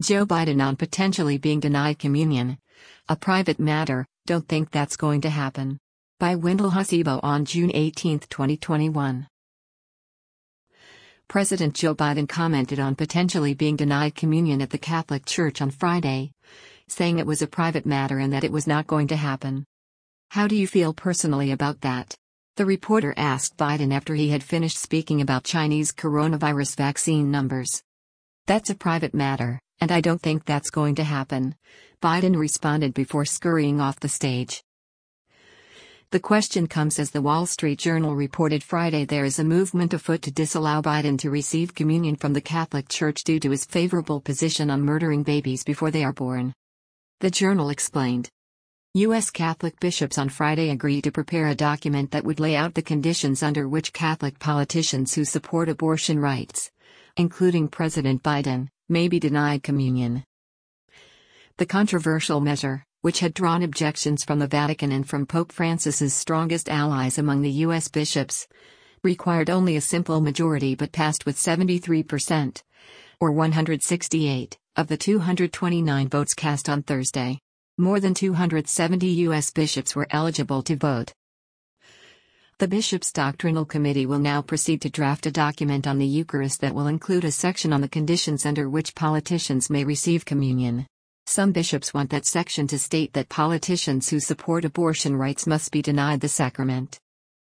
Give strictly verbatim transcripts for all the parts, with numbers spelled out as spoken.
Joe Biden on potentially being denied communion. A private matter, don't think that's going to happen. By Wendell Hussebo on June eighteenth, twenty twenty-one. President Joe Biden commented on potentially being denied communion at the Catholic Church on Friday, saying it was a private matter and that it was not going to happen. How do you feel personally about that? The reporter asked Biden after he had finished speaking about Chinese coronavirus vaccine numbers. That's a private matter, and I don't think that's going to happen, Biden responded before scurrying off the stage. The question comes as the Wall Street Journal reported Friday there is a movement afoot to disallow Biden to receive communion from the Catholic Church due to his favorable position on murdering babies before they are born. The Journal explained. U S Catholic bishops on Friday agreed to prepare a document that would lay out the conditions under which Catholic politicians who support abortion rights, including President Biden, may be denied communion. The controversial measure, which had drawn objections from the Vatican and from Pope Francis's strongest allies among the U S bishops, required only a simple majority but passed with seventy-three percent, or one hundred sixty-eight, of the two hundred twenty-nine votes cast on Thursday. More than two hundred seventy U S bishops were eligible to vote. The Bishops' Doctrinal Committee will now proceed to draft a document on the Eucharist that will include a section on the conditions under which politicians may receive communion. Some bishops want that section to state that politicians who support abortion rights must be denied the sacrament.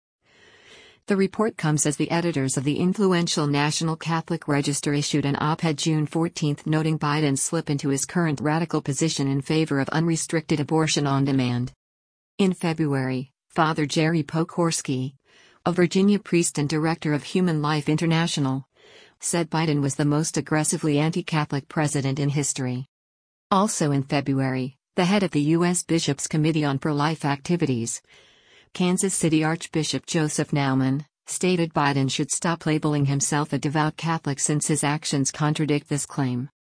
The report comes as the editors of the influential National Catholic Register issued an op-ed June fourteenth noting Biden's slip into his current radical position in favor of unrestricted abortion on demand. In February, Father Jerry Pokorski, a Virginia priest and director of Human Life International, said Biden was the most aggressively anti-Catholic president in history. Also in February, the head of the U S Bishops' Committee on Pro-Life Activities, Kansas City Archbishop Joseph Naumann, stated Biden should stop labeling himself a devout Catholic since his actions contradict this claim.